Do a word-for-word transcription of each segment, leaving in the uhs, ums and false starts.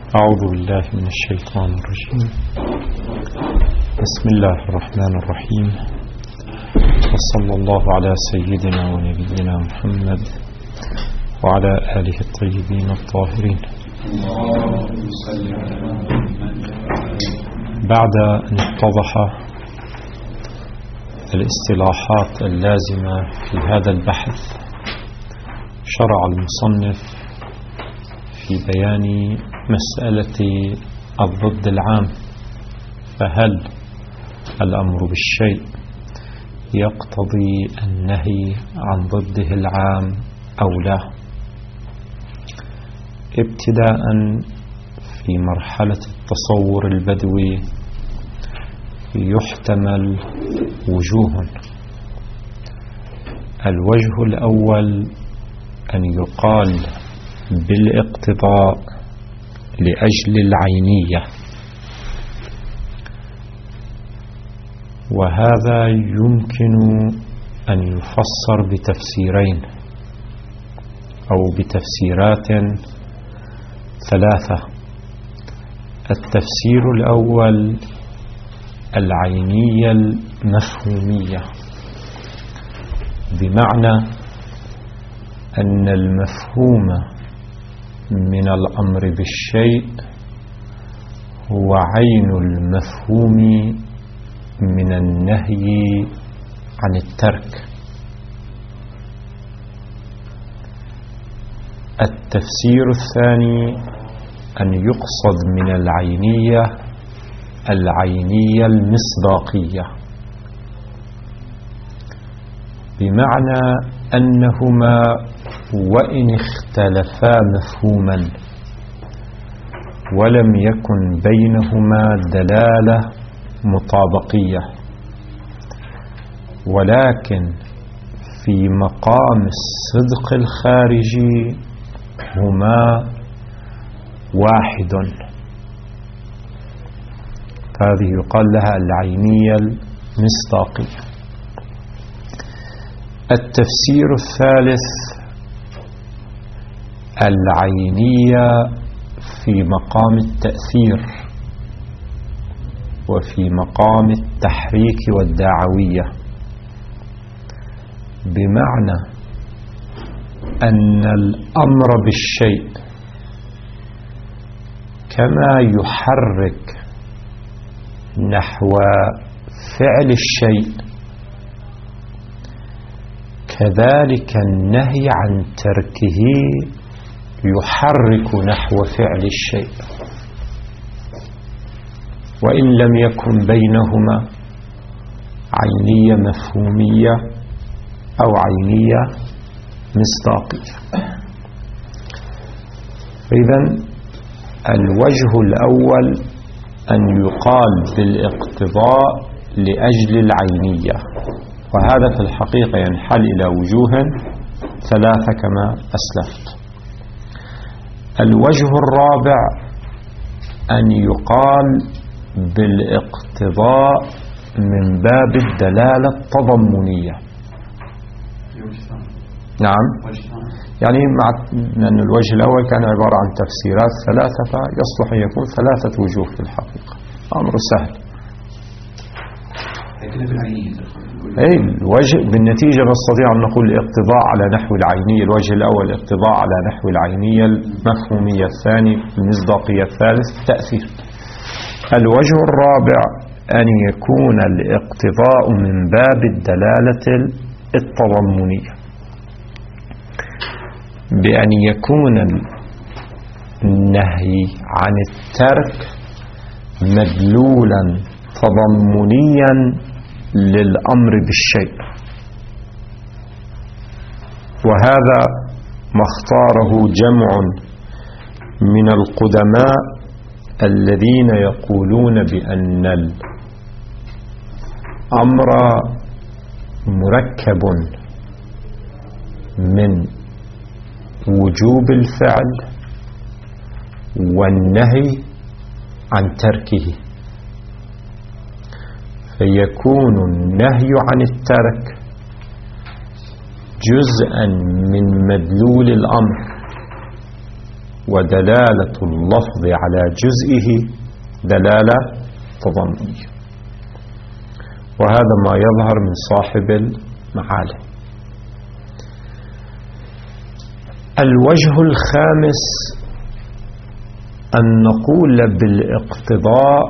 أعوذ بالله من الشيطان الرجيم. بسم الله الرحمن الرحيم، وصلى الله على سيدنا ونبينا محمد وعلى آله الطيبين الطاهرين. بعد أن اتضح الاصطلاحات اللازمة في هذا البحث، شرع المصنف في بيان مسألة الضد العام، فهل الأمر بالشيء يقتضي النهي عن ضده العام أو لا؟ ابتداء في مرحلة التصور البدوي يحتمل وجوه. الوجه الأول أن يقال بالاقتضاء لأجل العينية، وهذا يمكن أن يفسر بتفسيرين أو بتفسيرات ثلاثة. التفسير الأول العينية المفهومية، بمعنى أن المفهوم من الأمر بالشيء هو عين المفهوم من النهي عن الترك. التفسير الثاني أن يقصد من العينية العينية المصداقية، بمعنى أنهما وإن اختلفا مفهوما ولم يكن بينهما دلالة مطابقية، ولكن في مقام الصدق الخارجي هما واحد، هذه يقال لها العينية المصداقية. التفسير الثالث العينية في مقام التأثير وفي مقام التحريك والدعوية، بمعنى أن الأمر بالشيء كما يحرك نحو فعل الشيء، كذلك النهي عن تركه يحرك نحو فعل الشيء، وإن لم يكن بينهما عينية مفهومية أو عينية مصداقية. إذن الوجه الأول أن يقال بالاقتضاء لأجل العينية، وهذا في الحقيقة ينحل إلى وجوه ثلاثة كما أسلفت. الوجه الرابع أن يقال بالاقتضاء من باب الدلالة التضمنية. نعم، يعني مع أن الوجه الأول كان عبارة عن تفسيرات ثلاثة، فيصلح أن يكون ثلاثة وجوه في الحقيقة، أمر سهل. أي الوجه بالنتيجة نستطيع أن نقول الاقتضاء على نحو العينية. الوجه الأول الاقتضاء على نحو العينية المفهومية، الثاني المصداقية، الثالث التأثير. الوجه الرابع أن يكون الاقتضاء من باب الدلالة التضمنية، بأن يكون النهي عن الترك مدلولا تضمنيا للأمر بالشيء، وهذا ما اختاره جمع من القدماء الذين يقولون بأن الأمر مركب من وجوب الفعل والنهي عن تركه، فيكون النهي عن الترك جزءا من مدلول الأمر ودلالة اللفظ على جزئه دلالة تضمنية، وهذا ما يظهر من صاحب المعالم. الوجه الخامس أن نقول بالاقتضاء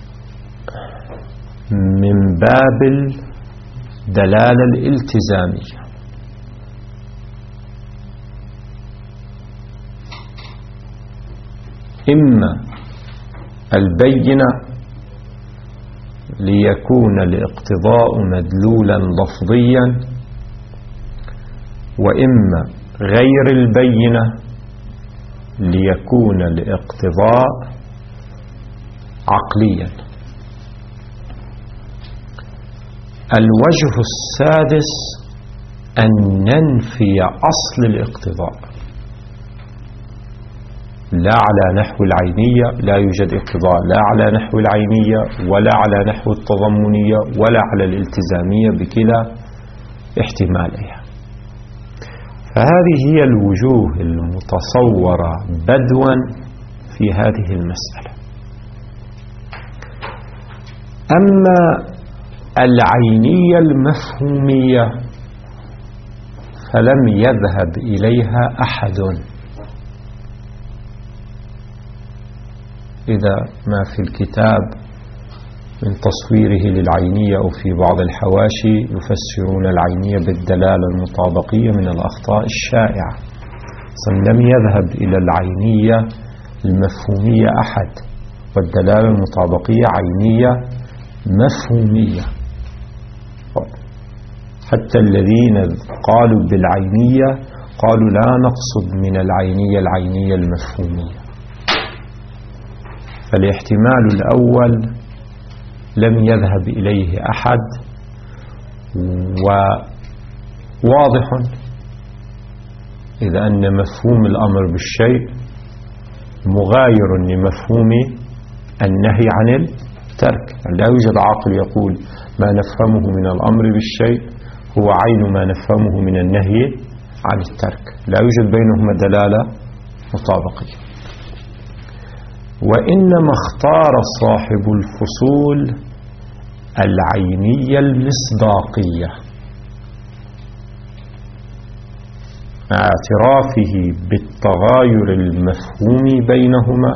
من باب الدلالة الالتزامية، إما البينة ليكون الاقتضاء مدلولا لفظيا، وإما غير البينة ليكون الاقتضاء عقليا. الوجه السادس أن ننفي أصل الاقتضاء، لا على نحو العينية، لا يوجد اقتضاء لا على نحو العينية ولا على نحو التضمنية ولا على الالتزامية بكلا احتمالها. فهذه هي الوجوه المتصورة بدوا في هذه المسألة. أما العينية المفهومية فلم يذهب إليها أحد، إذا ما في الكتاب من تصويره للعينية أو في بعض الحواشي يفسرون العينية بالدلالة المطابقية من الأخطاء الشائعة. لم يذهب إلى العينية المفهومية أحد، والدلالة المطابقية عينية مفهومية. حتى الذين قالوا بالعينية قالوا لا نقصد من العينية العينية المفهومية. فالاحتمال الأول لم يذهب إليه أحد، وواضح إذا أن مفهوم الأمر بالشيء مغاير لمفهوم النهي عن الترك. لا يوجد عاقل يقول ما نفهمه من الأمر بالشيء هو عين ما نفهمه من النهي عن الترك، لا يوجد بينهما دلالة مطابقية. وإنما اختار صاحب الفصول العينية المصداقية مع اعترافه بالتغاير المفهوم بينهما،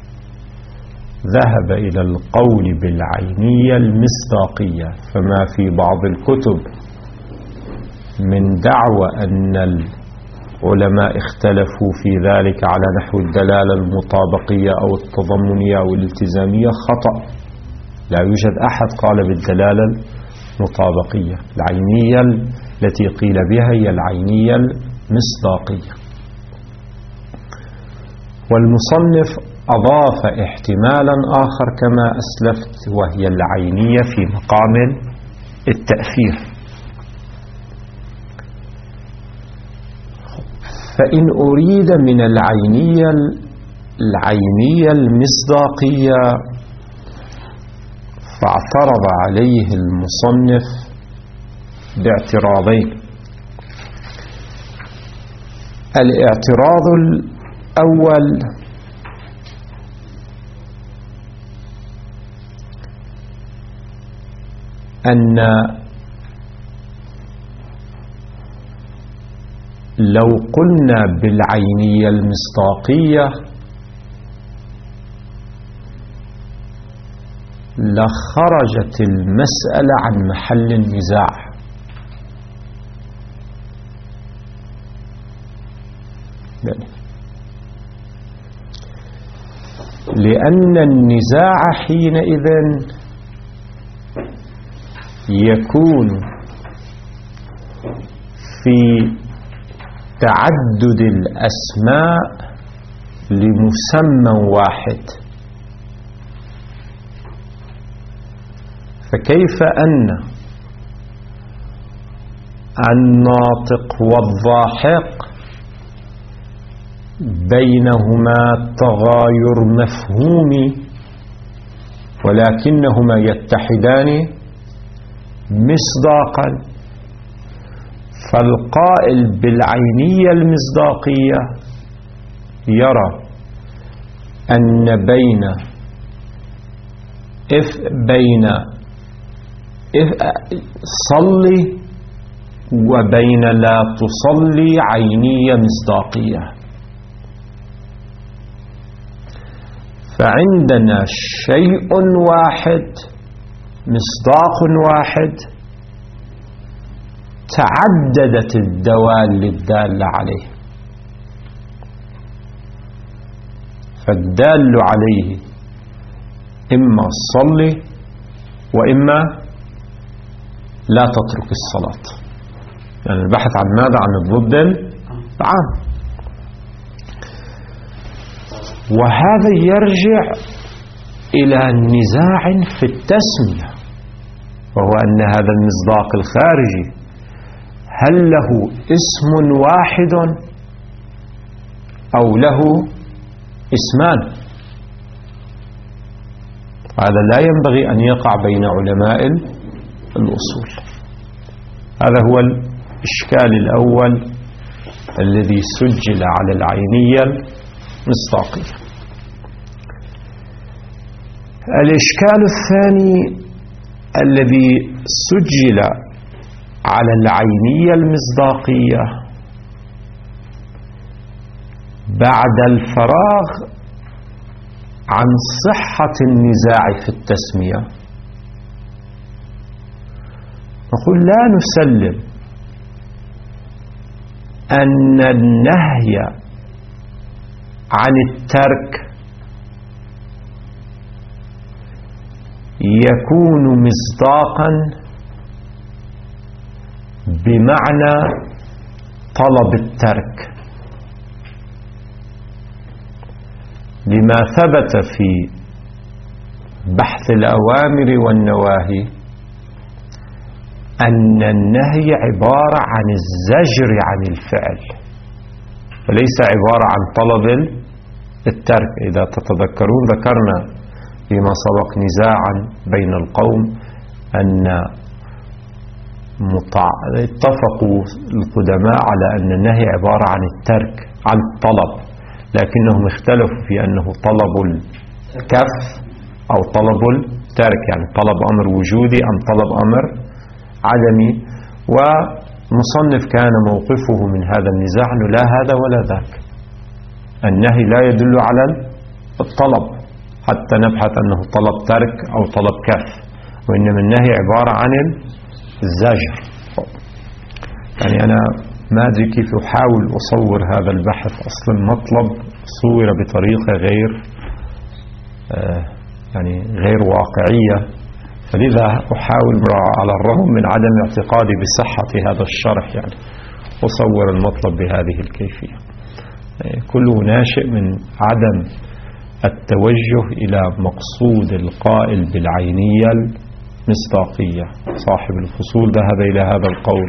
ذهب إلى القول بالعينية المصداقية. فما في بعض الكتب من دعوى أن العلماء اختلفوا في ذلك على نحو الدلالة المطابقية أو التضمنية أو الالتزامية خطأ. لا يوجد أحد قال بالدلالة المطابقية. العينية التي قيل بها هي العينية المصداقية. والمصنف أضاف احتمالا آخر كما أسلفت، وهي العينية في مقام التأثير. فإن أريد من العينية العينية المصداقية فاعترض عليه المصنف باعتراضين. الاعتراض الأول أن لو قلنا بالعينية المصداقية لخرجت المسألة عن محل النزاع، لأن النزاع حينئذ يكون في تعدد الأسماء لمسمى واحد. فكيف أن الناطق والضاحك بينهما تغاير مفهومي ولكنهما يتحدان مصداقا، فالقائل بالعينية المصداقية يرى أن بين إف بين إف صلي وبين لا تصلي عينية مصداقية. فعندنا شيء واحد مصداق واحد تعددت الدوال الدالة عليه، فالدال عليه إما صلي وإما لا تترك الصلاة. يعني البحث عن ماذا؟ عن الضد العام. وهذا يرجع إلى نزاع في التسمية، وهو أن هذا المصداق الخارجي هل له اسم واحد أو له اسمان؟ هذا لا ينبغي أن يقع بين علماء الأصول. هذا هو الإشكال الأول الذي سجل على العينية المصداقية. الإشكال الثاني الذي سجل على العينية المصداقية بعد الفراغ عن صحة النزاع في التسمية، نقول لا نسلم أن النهي عن الترك يكون مصداقا بمعنى طلب الترك، لما ثبت في بحث الأوامر والنواهي أن النهي عبارة عن الزجر عن الفعل وليس عبارة عن طلب الترك. إذا تتذكرون ذكرنا فيما سبق نزاعا بين القوم أن اتفقوا القدماء على أن النهي عبارة عن الترك عن الطلب، لكنهم اختلفوا في أنه طلب الكف أو طلب الترك، يعني طلب أمر وجودي أم طلب أمر عدمي. ومصنف كان موقفه من هذا النزاع أنه لا هذا ولا ذاك، النهي لا يدل على الطلب حتى نبحث أنه طلب ترك أو طلب كف، وإنما النهي عبارة عن الزجر. يعني أنا ما أدري كيف أحاول أصور هذا البحث، أصلا مطلب صور بطريقة غير آه يعني غير واقعية، فلذا أحاول على الرغم من عدم اعتقادي بصحة هذا الشرح يعني أصور المطلب بهذه الكيفية. كله ناشئ من عدم التوجه إلى مقصود القائل بالعينية المصداقية. صاحب الفصول ذهب إلى هذا القول،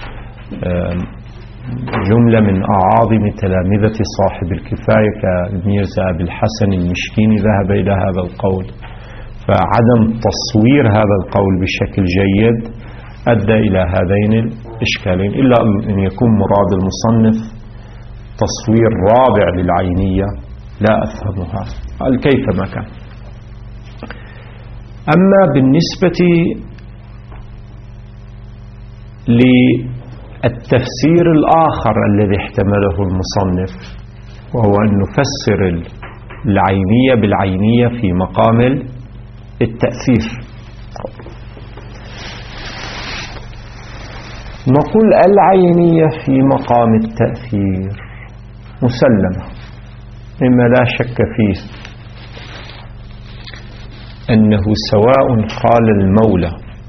جملة من أعاظم تلامذة صاحب الكفاية كميرزا أبي الحسن المشكيني ذهب إلى هذا القول. فعدم تصوير هذا القول بشكل جيد أدى إلى هذين الإشكالين، إلا أن يكون مراد المصنف تصوير رابع للعينية لا أفهمها كيفما كان. أما بالنسبة للتفسير الآخر الذي احتمله المصنف، وهو أن نفسر العينية بالعينية في مقام التأثير، نقول العينية في مقام التأثير مسلمة، مما لا شك فيه أنه سواء قال المولى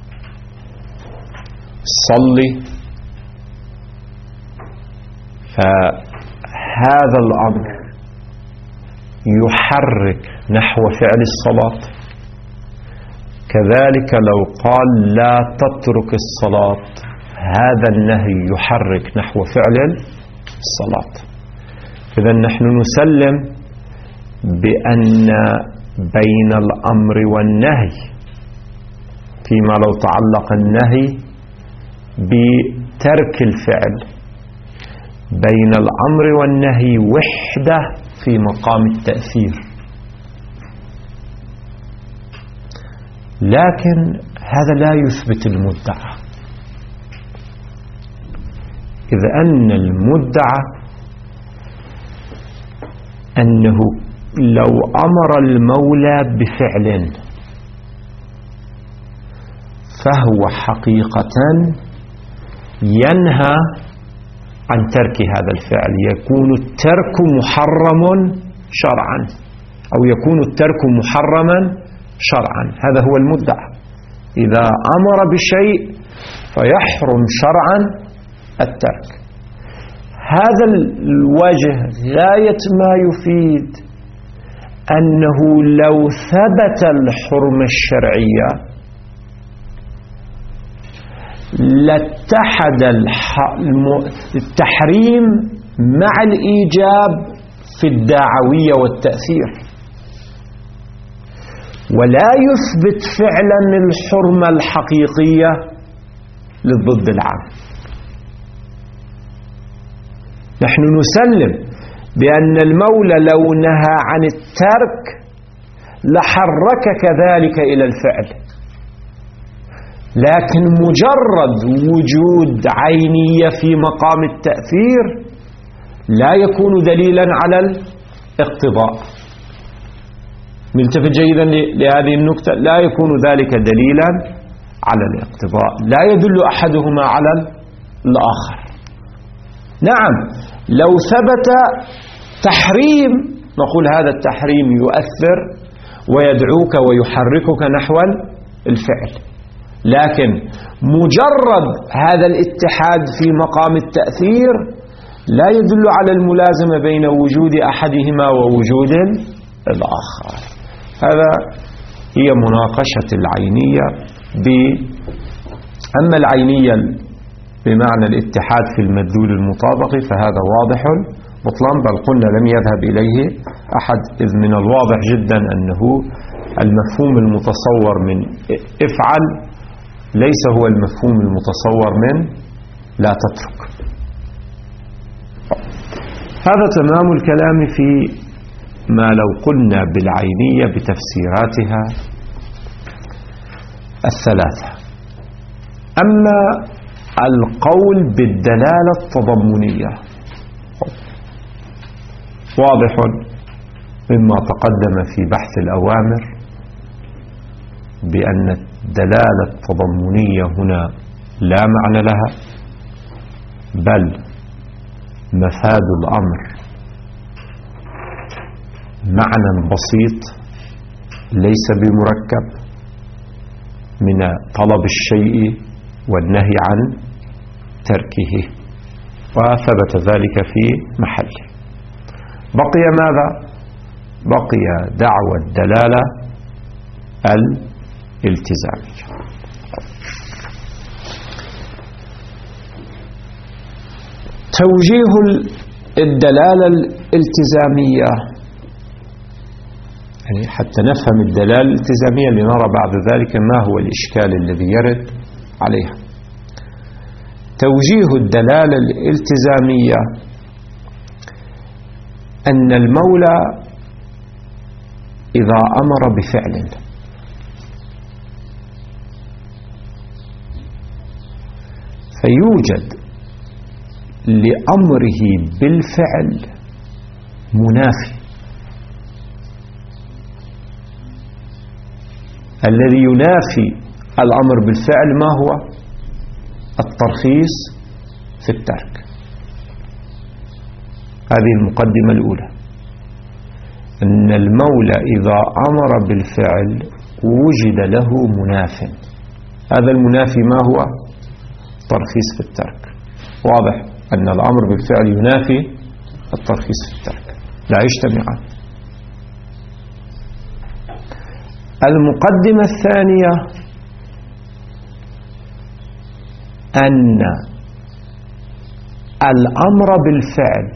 صلي، فهذا الأمر يحرك نحو فعل الصلاة، كذلك لو قال لا تترك الصلاة هذا النهي يحرك نحو فعل الصلاة. إذا نحن نسلم بأن بين الأمر والنهي فيما لو تعلق النهي بترك الفعل، بين الأمر والنهي وحدة في مقام التأثير، لكن هذا لا يثبت المدعى، إذ أن المدعى أنه لو أمر المولى بفعل فهو حقيقة ينهى عن ترك هذا الفعل، يكون الترك محرم شرعا أو يكون الترك محرما شرعا. هذا هو المدعى، إذا أمر بشيء فيحرم شرعا الترك. هذا الوجه غاية ما يفيد أنه لو ثبت الحرمة الشرعية لاتحد التحريم مع الإيجاب في الداعوية والتأثير، ولا يثبت فعلا الحرمة الحقيقية للضد العام. نحن نسلم بأن المولى لو نهى عن الترك لحرك كذلك إلى الفعل، لكن مجرد وجود عينية في مقام التأثير لا يكون دليلا على الاقتضاء. ملتفت جيدا لهذه النكتة، لا يكون ذلك دليلا على الاقتضاء، لا يدل أحدهما على الآخر. نعم لو ثبت تحريم نقول هذا التحريم يؤثر ويدعوك ويحركك نحو الفعل، لكن مجرد هذا الاتحاد في مقام التأثير لا يدل على الملازمة بين وجود أحدهما ووجود الآخر. هذا هي مناقشة العينية. أما العينية بمعنى الاتحاد في المدلول المطابق فهذا واضح بطلان، بل قلنا لم يذهب إليه أحد، إذ من الواضح جدا أنه المفهوم المتصور من افعل ليس هو المفهوم المتصور من لا تترك. هذا تمام الكلام في ما لو قلنا بالعينية بتفسيراتها الثلاثة. أما القول بالدلالة التضمنية واضح مما تقدم في بحث الأوامر بأن الدلالة التضمنية هنا لا معنى لها، بل مفاد الأمر معنى بسيط ليس بمركب من طلب الشيء والنهي عن تركه، وثبت ذلك في محله. بقي ماذا؟ بقي دعوى الدلالة الالتزامية. توجيه الدلالة الالتزامية، يعني حتى نفهم الدلالة الالتزامية لنرى بعد ذلك ما هو الإشكال الذي يرد عليها. توجيه الدلالة الالتزامية أن المولى إذا أمر بفعل فيوجد لأمره بالفعل منافي، الذي ينافي الأمر بالفعل ما هو؟ الترخيص في الترك. هذه المقدمة الأولى، أن المولى إذا أمر بالفعل وجد له مناف، هذا المنافي ما هو؟ الترخيص في الترك. واضح أن الأمر بالفعل ينافي الترخيص في الترك، لا يجتمعان. المقدمة الثانية أن الأمر بالفعل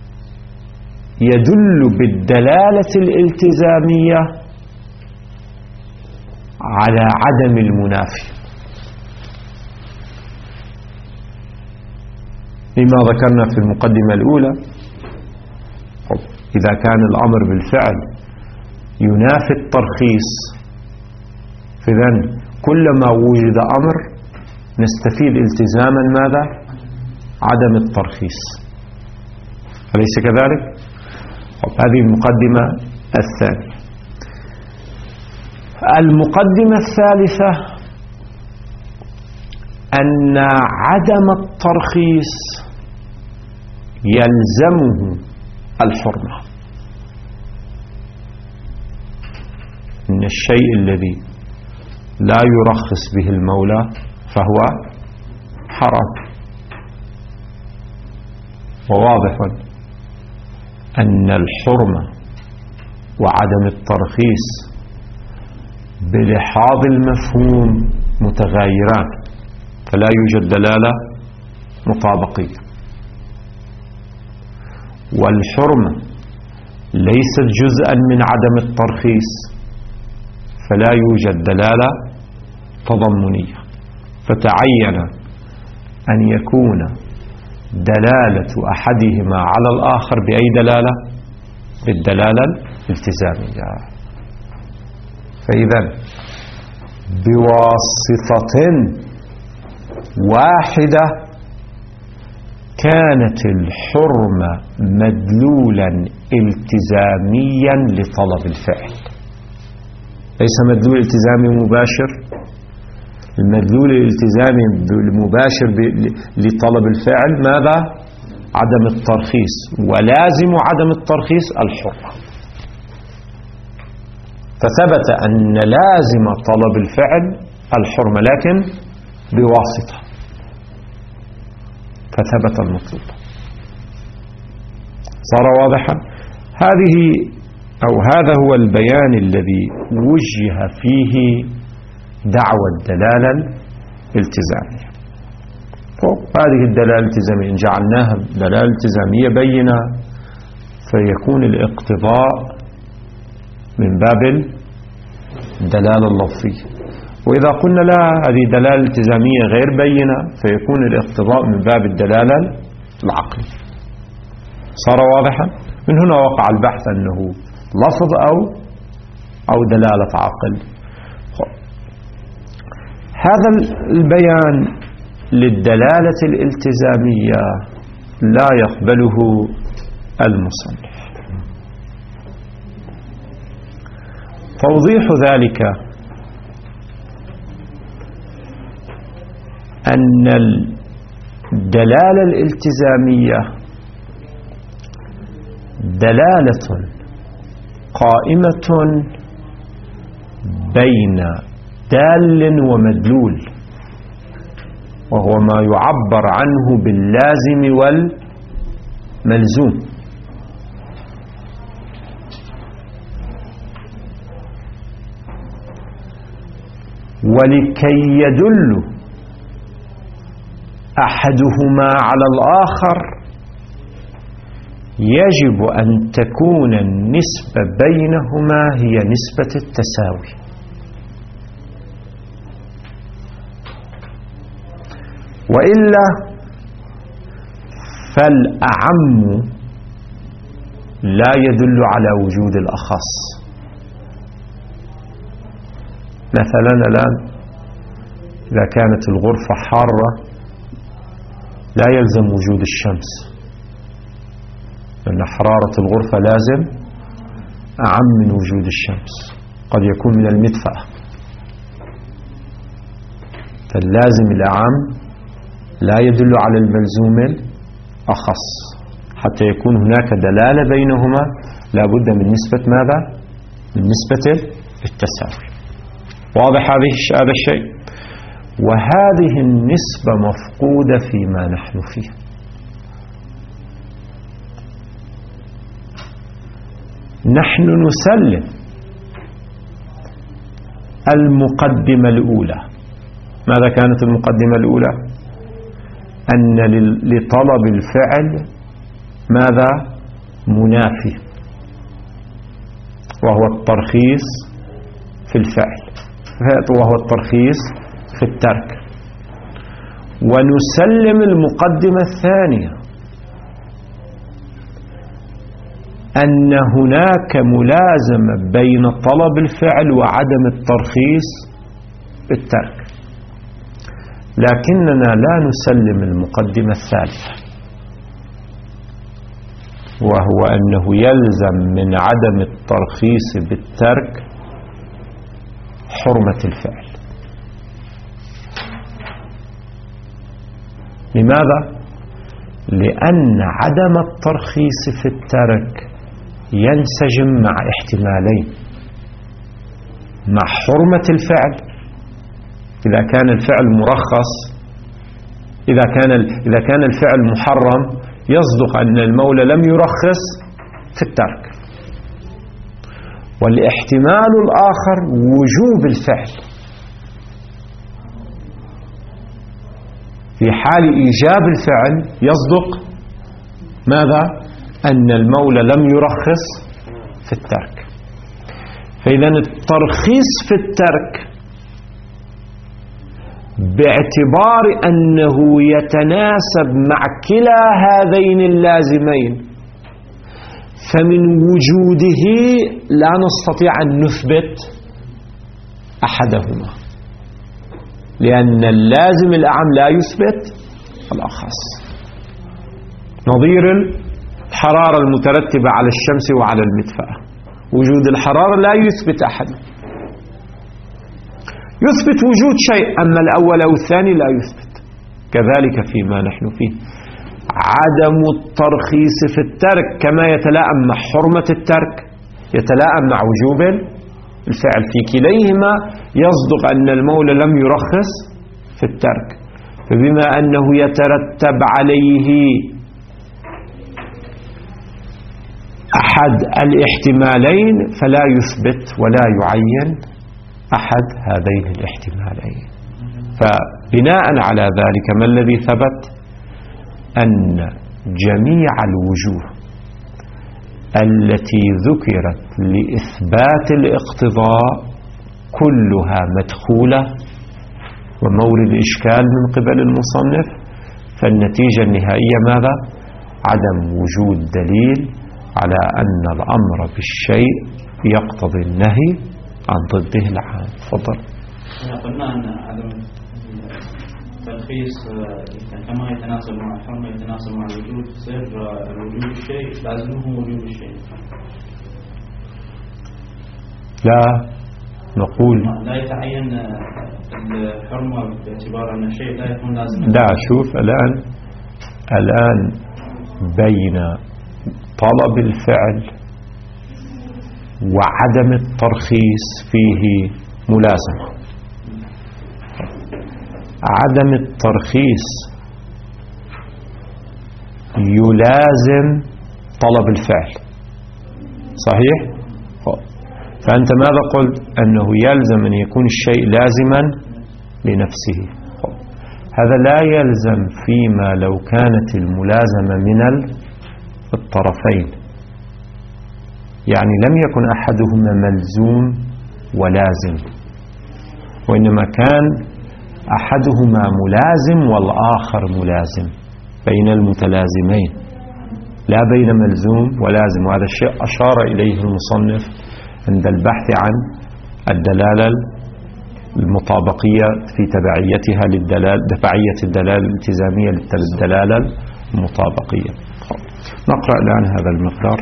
يدل بالدلالة الالتزامية على عدم المنافي، لما ذكرنا في المقدمة الأولى. إذا كان الأمر بالفعل ينافي الترخيص إذن كلما وجد أمر نستفيد التزاما ماذا؟ عدم الترخيص، أليس كذلك؟ هذه المقدمة الثانية. المقدمة الثالثة أن عدم الترخيص يلزمه الحرمة. إن الشيء الذي لا يرخص به المولى فهو حرام. وواضح أن الحرمة وعدم الترخيص بلحاظ المفهوم متغايران، فلا يوجد دلالة مطابقية. والحرمة ليست جزءا من عدم الترخيص، فلا يوجد دلالة تضمنية. فتعين أن يكون دلالة أحدهما على الآخر بأي دلالة؟ بالدلالة الالتزامية. فإذا بواسطة واحدة كانت الحرمة مدلولا التزاميا لطلب الفعل، ليس مدلول التزامي مباشر. المدلول الالتزامي المباشر لطلب الفعل ماذا؟ عدم الترخيص، ولازم عدم الترخيص الحرمة. فثبت أن لازم طلب الفعل الحرمة، لكن بواسطة، فثبت المطلوب. صار واضحا؟ هذه أو هذا هو البيان الذي وجه فيه دعوى الدلالة الالتزامية. هذه الدلالة الالتزامية إن جعلناها دلالة التزامية بينة فيكون الاقتضاء من باب الدلالة اللفظية، وإذا قلنا لا هذه دلالة التزامية غير بينة فيكون الاقتضاء من باب الدلالة العقلية. صار واضحا؟ من هنا وقع البحث أنه لفظ أو أو دلالة عقل. هذا البيان للدلالة الالتزامية لا يقبله المصنف. توضيح ذلك أن الدلالة الالتزامية دلالة قائمة بين دال ومدلول، وهو ما يعبر عنه باللازم والملزوم. ولكي يدل أحدهما على الآخر يجب أن تكون النسبة بينهما هي نسبة التساوي. وإلا فالأعم لا يدل على وجود الأخص. مثلا الآن إذا كانت الغرفة حارة لا يلزم وجود الشمس، لأن حرارة الغرفة لازم أعم من وجود الشمس، قد يكون من المدفأة. فاللازم الأعم لا يدل على الملزوم الأخص. حتى يكون هناك دلالة بينهما لا بد من نسبة ماذا؟ من نسبة التساوي. واضح هذا الشيء؟ وهذه النسبة مفقودة فيما نحن فيه. نحن نسلم المقدمة الأولى. ماذا كانت المقدمة الأولى؟ أن لطلب الفعل ماذا؟ منافي، وهو الترخيص في الفعل، وهو الترخيص في الترك. ونسلم المقدمة الثانية أن هناك ملازمة بين طلب الفعل وعدم الترخيص الترك، لكننا لا نسلم المقدمة الثالثة، وهو أنه يلزم من عدم الترخيص بالترك حرمة الفعل. لماذا؟ لأن عدم الترخيص في الترك ينسجم مع احتمالين: مع حرمة الفعل إذا كان الفعل مرخص، إذا كان إذا كان الفعل محرم يصدق أن المولى لم يرخص في الترك، والاحتمال الآخر وجوب الفعل. في حال إيجاب الفعل يصدق ماذا؟ أن المولى لم يرخص في الترك. فإذا الترخيص في الترك باعتبار أنه يتناسب مع كلا هذين اللازمين، فمن وجوده لا نستطيع أن نثبت أحدهما، لأن اللازم الأعم لا يثبت الأخص. نظير الحرارة المترتبة على الشمس وعلى المدفأة، وجود الحرارة لا يثبت أحد، يثبت وجود شيء، أما الأول أو الثاني لا يثبت. كذلك فيما نحن فيه، عدم الترخيص في الترك كما يتلائم مع حرمة الترك يتلائم مع وجوب الفعل، في كليهما يصدق أن المولى لم يرخص في الترك، فبما أنه يترتب عليه أحد الاحتمالين فلا يثبت ولا يعين أحد هذين الاحتمالين. فبناء على ذلك ما الذي ثبت؟ أن جميع الوجوه التي ذكرت لإثبات الاقتضاء كلها مدخولة ومورد إشكال من قبل المصنف، فالنتيجة النهائية ماذا؟ عدم وجود دليل على أن الأمر بالشيء يقتضي النهي عن ضده العام. تفضل. قلنا أن عدم الترخيص كما يتناسب مع الحرمة يتناسب مع الوجود، صير وجود الشيء لازمه وجود الشيء. لا نقول لا يتعين الحرمة باعتبار أن الشيء لا يكون لازم. لا، شوف الآن الآن بين طلب الفعل وعدم الترخيص فيه ملازمة. عدم الترخيص يلازم طلب الفعل، صحيح؟ فأنت ماذا قلت؟ أنه يلزم أن يكون الشيء لازما لنفسه. هذا لا يلزم فيما لو كانت الملازمة من الطرفين، يعني لم يكن أحدهما ملزوم ولازم، وإنما كان أحدهما ملازم والآخر ملازم، بين المتلازمين لا بين ملزوم ولازم. وهذا الشيء أشار إليه المصنف عند البحث عن الدلالة المطابقية في تبعيتها للدلالة، تبعية الدلالة الالتزامية للدلالة المطابقية. نقرأ الآن هذا المقدار.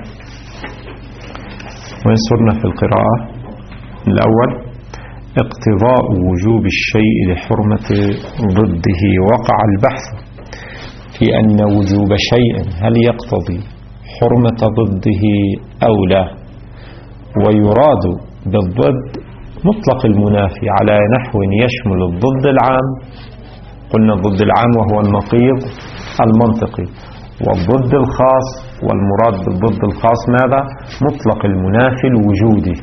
وين صرنا في القراءة؟ الأول: اقتضاء وجوب الشيء لحرمة ضده. وقع البحث في أن وجوب شيء هل يقتضي حرمة ضده أو لا، ويراد بالضد مطلق المنافي على نحو يشمل الضد العام. قلنا الضد العام وهو النقيض المنطقي، والضد الخاص، والمراد بالضد الخاص ماذا؟ مطلق المنافي الوجودي.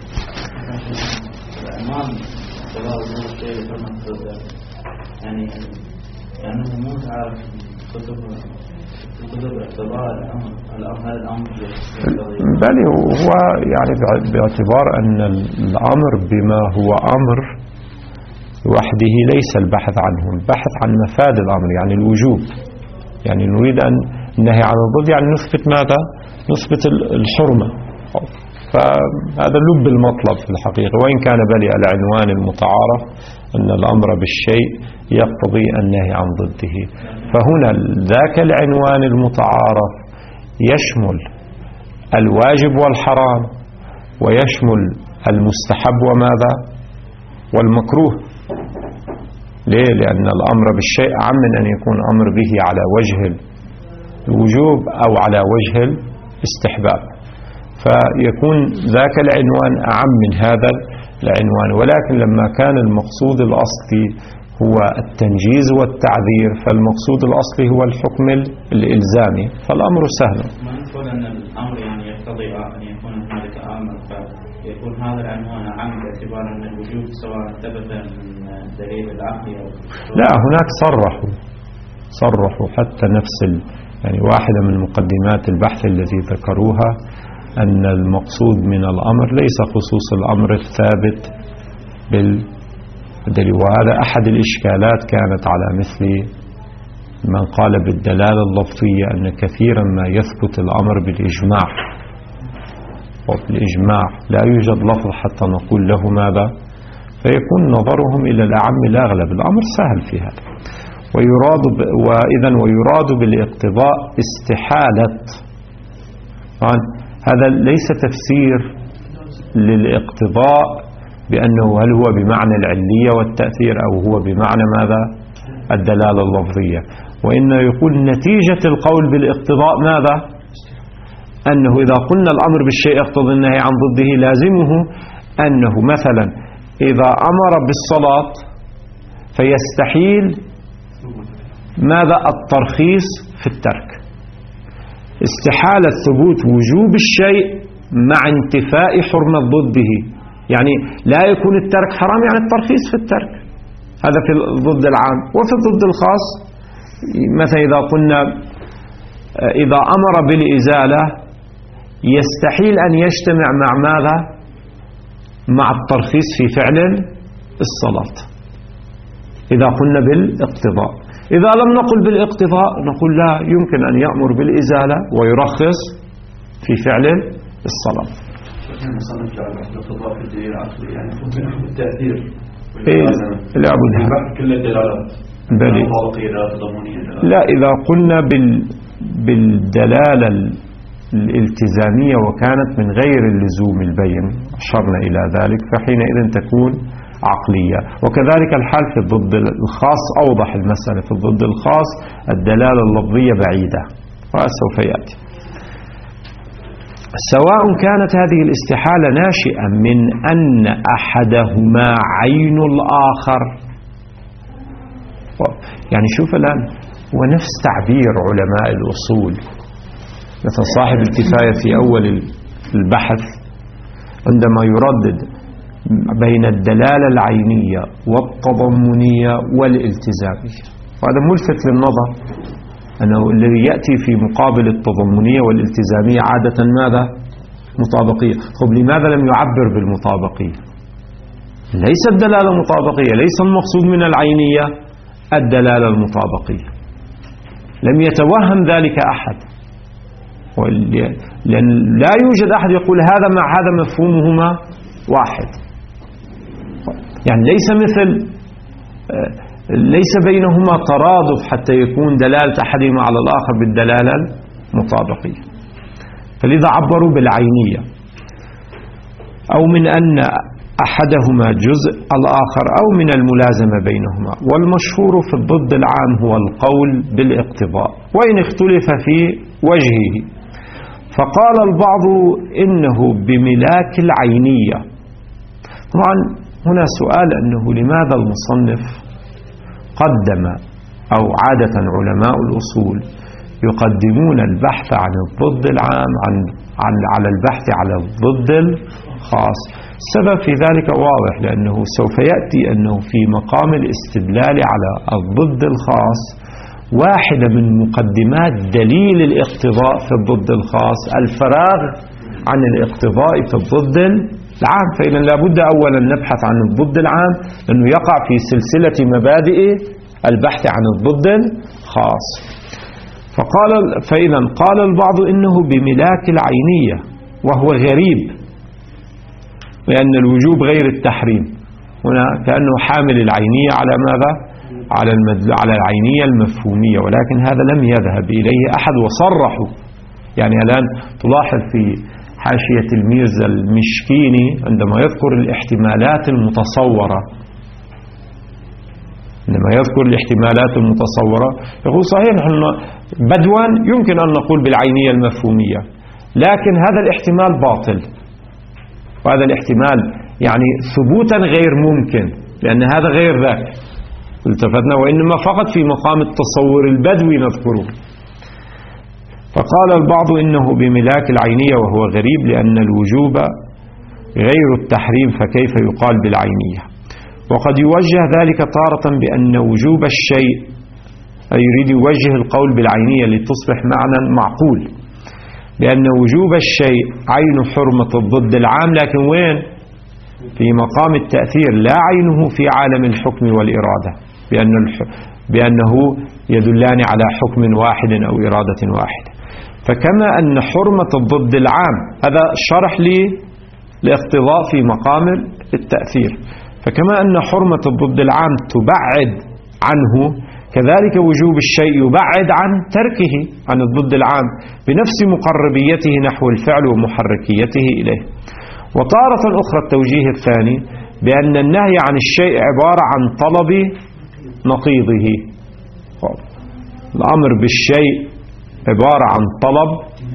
يعني يعني مو تعرف كتب كتب اعتبار الامر الامر هذا الامر بل هو يعني باعتبار ان الامر بما هو امر وحده ليس البحث عنه، البحث عن مفاد الامر يعني الوجوب. يعني نريد ان النهي عن الضد يعني نثبت ماذا؟ نثبت الحرمة. فهذا لب المطلب في الحقيقة، وإن كان بلي العنوان المتعارف أن الأمر بالشيء يقتضي النهي عن ضده. فهنا ذاك العنوان المتعارف يشمل الواجب والحرام، ويشمل المستحب وماذا والمكروه. ليه؟ لأن الأمر بالشيء أعم من أن يكون أمر به على وجه الوجوب أو على وجه الاستحباب، فيكون ذاك العنوان أعم من هذا العنوان. ولكن لما كان المقصود الأصلي هو التنجيز والتعذير، فالمقصود الأصلي هو الحكم الإلزامي، فالأمر سهل. ما نقول أن الأمر يعني يقتضي أن يكون هنالك أمر، فيكون هذا العنوان أعم باعتبار أن الوجوب سواء ثبت من دليل العقل أو لا. هناك صرحوا صرحوا حتى نفس يعني واحدة من مقدمات البحث التي ذكروها أن المقصود من الأمر ليس خصوص الأمر الثابت بالدليل. وهذا أحد الإشكالات كانت على مثل من قال بالدلالة اللفظية، أن كثيرا ما يثبت الأمر بالإجماع، وبالإجماع لا يوجد لفظ حتى نقول له ماذا، فيكون نظرهم إلى الأعم الأغلب. الأمر سهل في هذا. ويراد ب... وإذن ويراد بالاقتضاء استحالة. هذا ليس تفسير للاقتضاء بأنه هل هو بمعنى العلية والتأثير أو هو بمعنى ماذا الدلالة اللفظية، وإنه يقول نتيجة القول بالاقتضاء ماذا، أنه إذا قلنا الأمر بالشيء يقتضي النهي عن ضده لازمه أنه مثلا إذا أمر بالصلاة فيستحيل ماذا الترخيص في الترك. استحالة ثبوت وجوب الشيء مع انتفاء حرمة ضده، يعني لا يكون الترك حرام يعني الترخيص في الترك، هذا في الضد العام. وفي الضد الخاص مثلا إذا قلنا إذا أمر بالإزالة يستحيل أن يجتمع مع ماذا، مع الترخيص في فعل الصلاة إذا قلنا بالاقتضاء. إذا لم نقل بالاقتضاء نقول لا يمكن أن يأمر بالإزالة ويرخص في فعل الصلاة. المصنف جعل الاقتضاء في الدليل العقلي يعني ممكن التأثير إيه لا بد كل الدلالات بلي. لا إذا قلنا بال بالدلالة الالتزامية وكانت من غير اللزوم البين أشرنا إلى ذلك فحينئذ تكون عقلية. وكذلك الحال في الضد الخاص أوضح المسألة. في الضد الخاص الدلالة اللفظية بعيدة وسوف يأتي. سواء كانت هذه الاستحالة ناشئة من أن أحدهما عين الآخر، يعني شوف الآن ونفس تعبير علماء الأصول مثل صاحب الكفاية في أول البحث عندما يردد بين الدلالة العينية والتضمنية والالتزامية، وهذا ملفت للنظر أنه الذي يأتي في مقابل التضمنية والالتزامية عادة ماذا؟ مطابقية. طب لماذا لم يعبر بالمطابقية؟ ليس الدلالة مطابقية، ليس المقصود من العينية الدلالة المطابقية. لم يتوهم ذلك أحد، لأن لا يوجد أحد يقول هذا مع هذا مفهومهما واحد، يعني ليس مثل ليس بينهما ترادف حتى يكون دلالة أحدهما على الآخر بالدلالة المطابقية. فلذا عبروا بالعينية أو من أن أحدهما جزء الآخر أو من الملازمة بينهما. والمشهور في الضد العام هو القول بالاقتضاء وإن اختلف في وجهه. فقال البعض إنه بملاك العينية. طبعا هنا سؤال أنه لماذا المصنف قدم أو عادة علماء الأصول يقدمون البحث عن الضد العام عن, عن على البحث على الضد الخاص؟ السبب في ذلك واضح، لأنه سوف يأتي أنه في مقام الاستدلال على الضد الخاص واحدة من مقدمات دليل الاقتضاء في الضد الخاص الفراغ عن الاقتضاء في الضد العام. فإذا لابد أولا نبحث عن الضد العام لأنه يقع في سلسلة مبادئ البحث عن الضد الخاص. فقال فإذا قال البعض إنه بملاك العينية، وهو غريب لأن الوجوب غير التحريم. هنا كأنه حامل العينية على ماذا؟ على على العينية المفهومية، ولكن هذا لم يذهب إليه أحد وصرحوا. يعني الآن تلاحظ في حاشية الميرزا المشكيني عندما يذكر الاحتمالات المتصورة، عندما يذكر الاحتمالات المتصورة يقول صحيح أن بدوا يمكن أن نقول بالعينية المفهومية، لكن هذا الاحتمال باطل، وهذا الاحتمال يعني ثبوتا غير ممكن، لأن هذا غير ذاك التفتنا، وإنما فقط في مقام التصور البدوي نذكره. فقال البعض إنه بملاك العينية وهو غريب لأن الوجوب غير التحريم، فكيف يقال بالعينية؟ وقد يوجه ذلك تارة بأن وجوب الشيء، أي يريد يوجه القول بالعينية لتصبح معنى معقول، لأن وجوب الشيء عين حرمة الضد العام، لكن وين؟ في مقام التأثير، لا عينه في عالم الحكم والإرادة، بأن بأنه يدلان على حكم واحد أو إرادة واحدة. فكما أن حرمة الضد العام هذا شرح لي لاقتضاء في مقام التأثير، فكما أن حرمة الضد العام تبعد عنه، كذلك وجوب الشيء يبعد عن تركه، عن الضد العام، بنفس مقربيته نحو الفعل ومحركيته إليه. وطارة أخرى التوجيه الثاني بأن النهي عن الشيء عبارة عن طلب نقيضه. الأمر بالشيء عبارة عن طلب،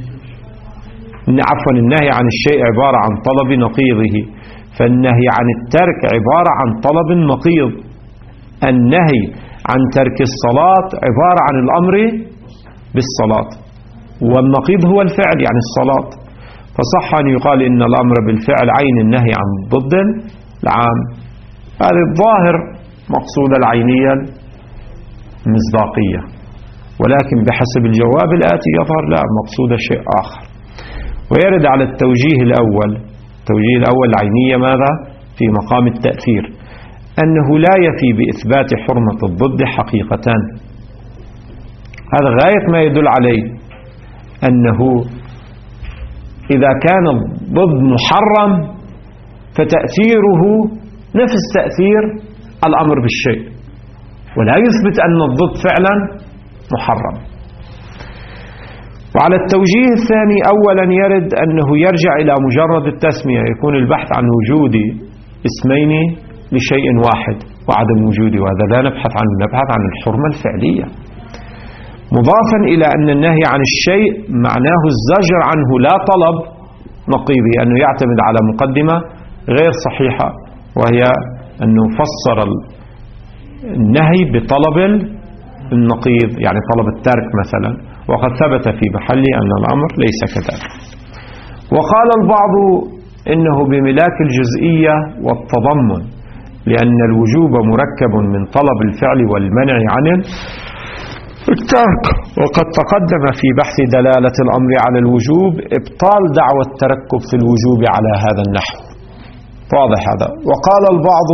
عفوا النهي عن الشيء عبارة عن طلب نقيضه، فالنهي عن الترك عبارة عن طلب النقيض. النهي عن ترك الصلاة عبارة عن الأمر بالصلاة، والنقيض هو الفعل يعني الصلاة، فصح أن يقال إن الأمر بالفعل عين النهي عن ضد العام. هذا الظاهر مقصود العينية المصداقية، ولكن بحسب الجواب الآتي يظهر لا، مقصود شيء آخر. ويرد على التوجيه الأول، التوجيه الأول العينية ماذا؟ في مقام التأثير، أنه لا يفي بإثبات حرمة الضد حقيقتان. هذا غاية ما يدل عليه أنه إذا كان الضد محرم فتأثيره نفس تأثير الأمر بالشيء، ولا يثبت أن الضد فعلا محرم. وعلى التوجيه الثاني أولا يرد أنه يرجع إلى مجرد التسمية، يكون البحث عن وجود اسمين لشيء واحد وعدم وجوده، وهذا لا نبحث عنه، نبحث عن الحرمة الفعلية، مضافا إلى أن النهي عن الشيء معناه الزجر عنه لا طلب نقيضه، أنه يعتمد على مقدمة غير صحيحة، وهي أنه فسر النهي بطلب النقيض، يعني طلب الترك مثلا، وقد ثبت في محله أن الأمر ليس كذلك. وقال البعض إنه بملاك الجزئية والتضمن، لأن الوجوب مركب من طلب الفعل والمنع عن الترك، وقد تقدم في بحث دلالة الأمر على الوجوب إبطال دعوى التركب في الوجوب على هذا النحو، واضح هذا. وقال البعض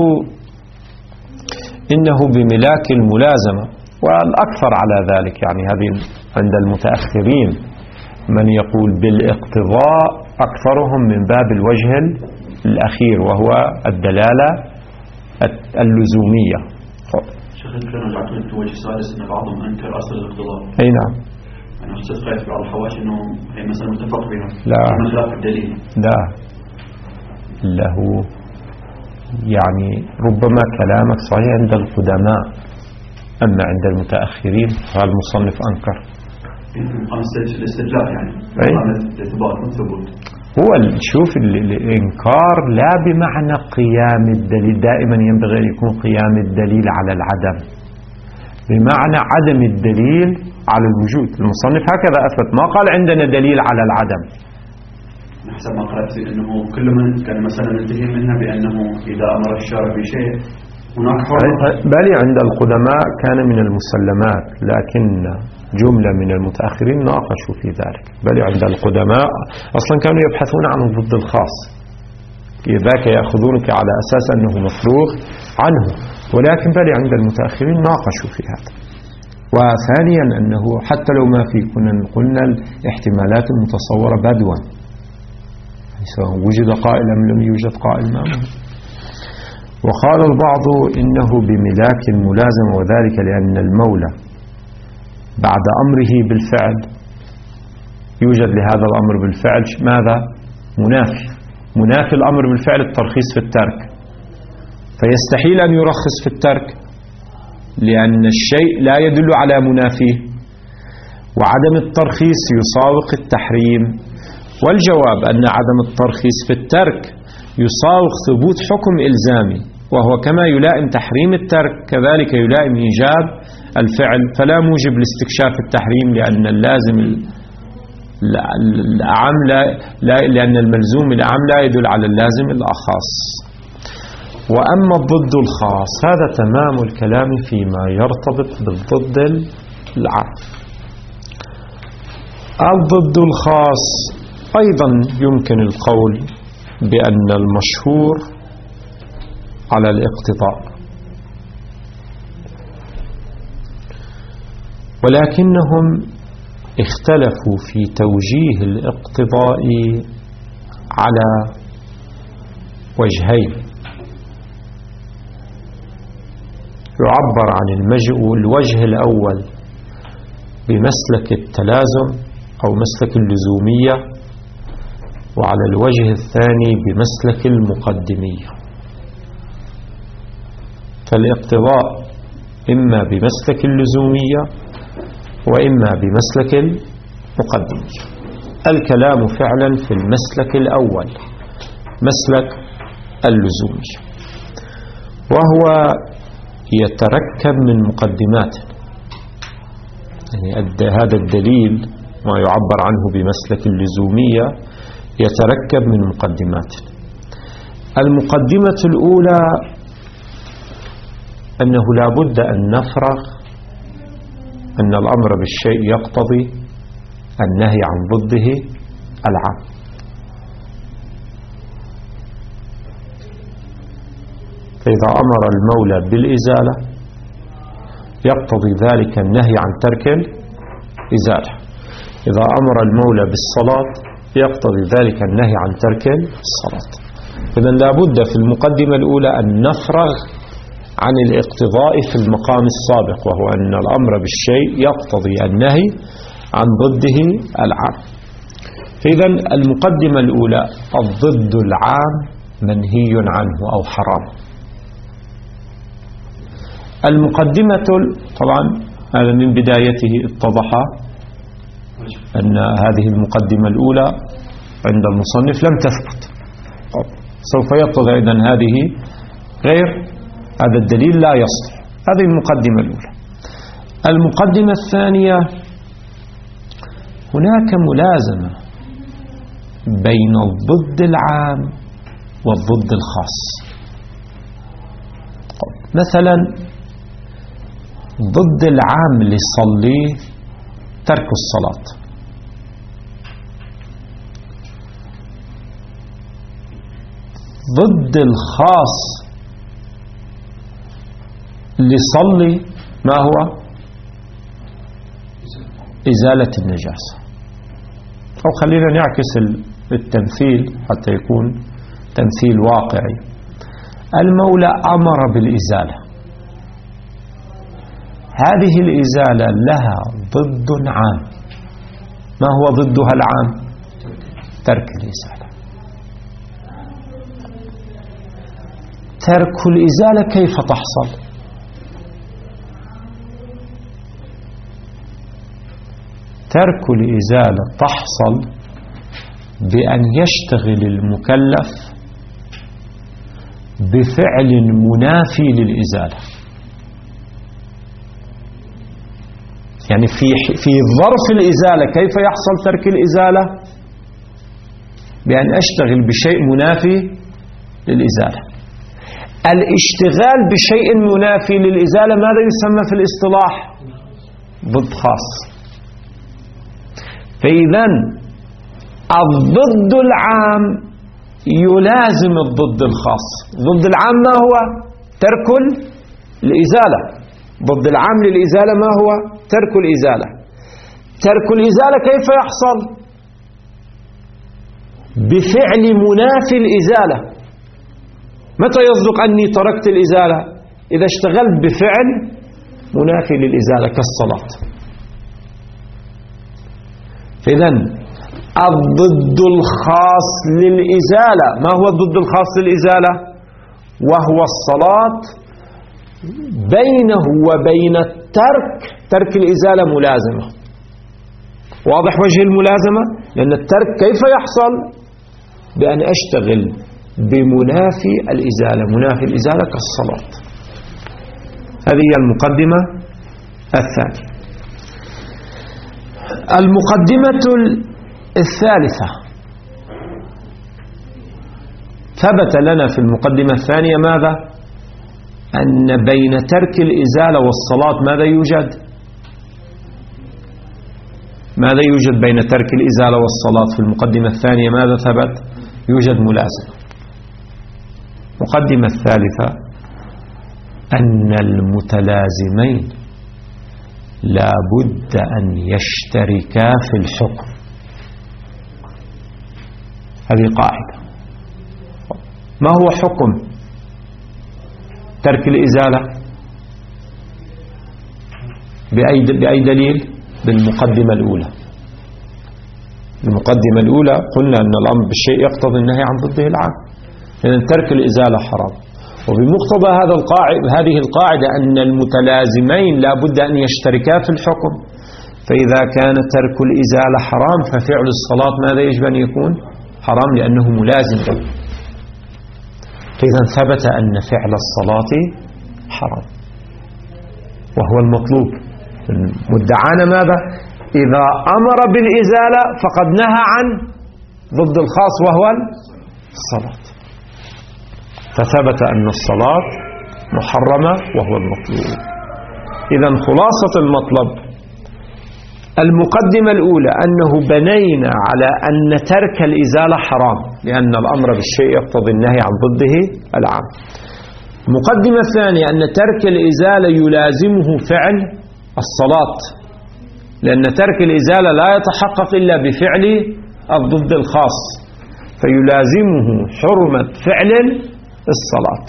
إنه بملاك الملازمة، والأكثر على ذلك، يعني هذه عند المتأخرين من يقول بالاقتضاء، أكثرهم من باب الوجه الأخير وهو الدلالة اللزومية. شيخ كانوا يعطون الوجه السادس أن بعضهم أنكر أصل الاقتضاء. أي نعم. أنا أستاذ خايف بعض الحواشي أنه هي مثلا متفق بها. لا. خلاف الدليل. لا. له يعني ربما كلامك صحيح عند القدماء، أما عند المتأخرين فالمصنف أنكر. مقام الاستدلال يعني. مقام الاعتبار والثبوت. هو شوف الإنكار لا بمعنى قيام الدليل، دائما ينبغي أن يكون قيام الدليل على العدم، بمعنى عدم الدليل على الوجود. المصنف هكذا أثبت، ما قال عندنا دليل على العدم. حسب ما قرأت أنه كل من كان مثلا ننتهي منها بأنه إذا أمر الشارع بشيء هناك حرمة. بل عند القدماء كان من المسلمات، لكن جملة من المتأخرين ناقشوا في ذلك. بل عند القدماء أصلا كانوا يبحثون عن الضد الخاص، ذاك يأخذونك على أساس أنه مفروغ عنه، ولكن بل عند المتأخرين ناقشوا في هذا. وثانيا أنه حتى لو ما في كنا قلنا الاحتمالات المتصورة بدوا، سواء وجد قائل أم لم يوجد قائل ما مهم. وقال البعض إنه بملاك الملازم، وذلك لأن المولى بعد أمره بالفعل يوجد لهذا الأمر بالفعل ماذا؟ منافي. منافي الأمر بالفعل الترخيص في الترك، فيستحيل أن يرخص في الترك لأن الشيء لا يدل على منافيه، وعدم الترخيص يساوق التحريم. والجواب أن عدم الترخيص في الترك يساوق ثبوت حكم إلزامي، وهو كما يلائم تحريم الترك كذلك يلائم إيجاب الفعل، فلا موجب لاستكشاف التحريم لأن اللازم الأعم لا لأن الملزوم الأعم لا يدل على اللازم الأخص. وأما الضد الخاص هذا تمام الكلام فيما يرتبط بالضد العام. الضد الخاص أيضا يمكن القول بأن المشهور على الاقتضاء، ولكنهم اختلفوا في توجيه الاقتضاء على وجهين. يعبر عن الوجه الأول بمسلك التلازم أو مسلك اللزومية، وعلى الوجه الثاني بمسلك المقدمية. فالاقتضاء إما بمسلك اللزومية وإما بمسلك المقدمية. الكلام فعلا في المسلك الأول مسلك اللزومية، وهو يتركب من مقدمات. يعني هذا الدليل ما يعبر عنه بمسلك اللزومية يتركب من مقدمات. المقدمة الأولى أنه لا بد أن نفرغ أن الأمر بالشيء يقتضي النهي عن ضده العام. فإذا أمر المولى بالإزالة يقتضي ذلك النهي عن ترك الإزالة. إذا أمر المولى بالصلاة يقتضي ذلك النهي عن ترك الصلاة. إذن لا بد في المقدمة الأولى أن نفرغ عن الاقتضاء في المقام السابق، وهو أن الأمر بالشيء يقتضي النهي عن ضده العام. فإذن المقدمة الأولى الضد العام منهي عنه أو حرام. المقدمة طبعا هذا من بدايته اتضح أن هذه المقدمة الأولى عند المصنف لم تثبت، سوف يتضح إذن هذه غير هذا الدليل لا يصلح. هذه المقدمة الأولى. المقدمة الثانية هناك ملازمة بين الضد العام والضد الخاص. مثلا ضد العام لصلي ترك الصلاة، ضد الخاص لصلي ما هو؟ إزالة النجاسة. أو خلينا نعكس التمثيل حتى يكون تمثيل واقعي. المولى أمر بالإزالة، هذه الإزالة لها ضد عام. ما هو ضدها العام؟ ترك الإزالة. ترك الإزالة كيف تحصل؟ ترك الإزالة تحصل بأن يشتغل المكلف بفعل منافي للإزالة. يعني في في ظرف الإزالة كيف يحصل ترك الإزالة؟ بأن أشتغل بشيء منافي للإزالة. الاشتغال بشيء منافي للإزالة ماذا يسمى في الاصطلاح؟ ضد خاص. فإذا الضد العام يلازم الضد الخاص. ضد العام ما هو؟ ترك الإزالة. ضد العام للإزالة ما هو؟ ترك الإزالة. ترك الإزالة كيف يحصل؟ بفعل منافي الإزالة. متى يصدق أني تركت الإزالة؟ إذا اشتغلت بفعل منافي للإزالة كالصلاة. فإذن الضد الخاص للإزالة، ما هو الضد الخاص للإزالة؟ وهو الصلاة، بينه وبين الترك ترك الإزالة ملازمة. واضح وجه الملازمة؟ لأن الترك كيف يحصل؟ بأن أشتغل بمنافي الإزالة، منافي الإزالة كالصلاة. هذه هي المقدمة الثانية. المقدمة الثالثة، ثبت لنا في المقدمة الثانية ماذا؟ أن بين ترك الإزالة والصلاة ماذا يوجد؟ ماذا يوجد بين ترك الإزالة والصلاة في المقدمة الثانية؟ ماذا ثبت؟ يوجد ملازمة. المقدمة الثالثة أن المتلازمين لا بد أن يشتركا في الحكم. هذه قاعدة. ما هو حكم ترك الإزالة؟ بأي بأي دليل؟ بالمقدمة الأولى. المقدمة الأولى قلنا أن الأمر بالشيء يقتضي النهي عن ضده العام، لأن ترك الإزالة حرام. وبمقتضى هذا القاعدة هذه القاعدة أن المتلازمين لا بد أن يشتركا في الحكم. فإذا كان ترك الإزالة حرام ففعل الصلاة ماذا يجب أن يكون؟ حرام، لأنه ملازم له. فإذا ثبت أن فعل الصلاة حرام وهو المطلوب. مدعانا ماذا؟ إذا أمر بالإزالة فقد نهى عن ضد الخاص وهو الصلاة. فثبت أن الصلاة محرمة وهو المطلوب. إذا خلاصة المطلب المقدمة الأولى أنه بنينا على أن ترك الإزالة حرام، لأن الأمر بالشيء يقتضي النهي عن ضده العام. المقدمة الثانية أن ترك الإزالة يلازمه فعل الصلاة، لأن ترك الإزالة لا يتحقق إلا بفعل الضد الخاص، فيلازمه حرمة فعل الصلاة.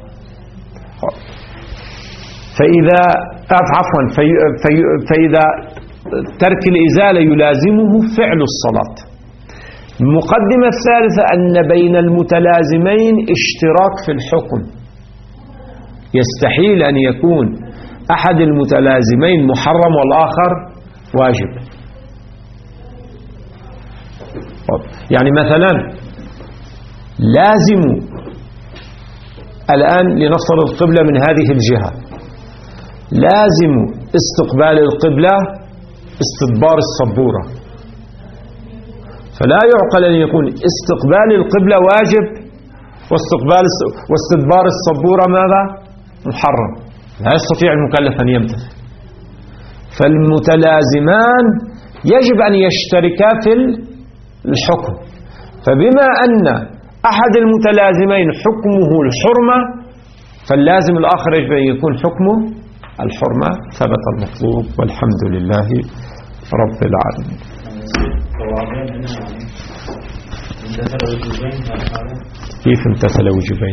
فإذا عفوا في في فإذا ترك الإزالة يلازمه فعل الصلاة. المقدمة الثالثة أن بين المتلازمين اشتراك في الحكم. يستحيل أن يكون أحد المتلازمين محرم والآخر واجب. يعني مثلا لازم الآن لنفترض القبلة من هذه الجهة، لازم استقبال القبلة استدبار السبورة، فلا يعقل أن يكون استقبال القبلة واجب واستقبال واستدبار السبورة ماذا؟ محرم. لا يستطيع المكلف أن يمتثل. فالمتلازمان يجب أن يشتركا في الحكم. فبما أن أحد المتلازمين حكمه الحرمة فاللازم الآخر يجب أن يكون حكمه الحرمة. ثبت المطلوب والحمد لله رب العالمين. كيف امتثل وجوبين؟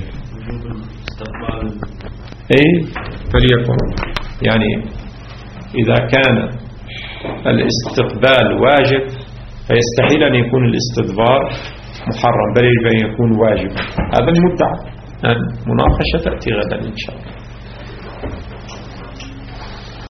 اي فليكن يعني إذا كان الاستقبال واجب فيستحيل أن يكون الاستدبار محرم، بل يجب أن يكون واجبا. هذا المدعى. المناقشة تأتي غدا إن شاء الله.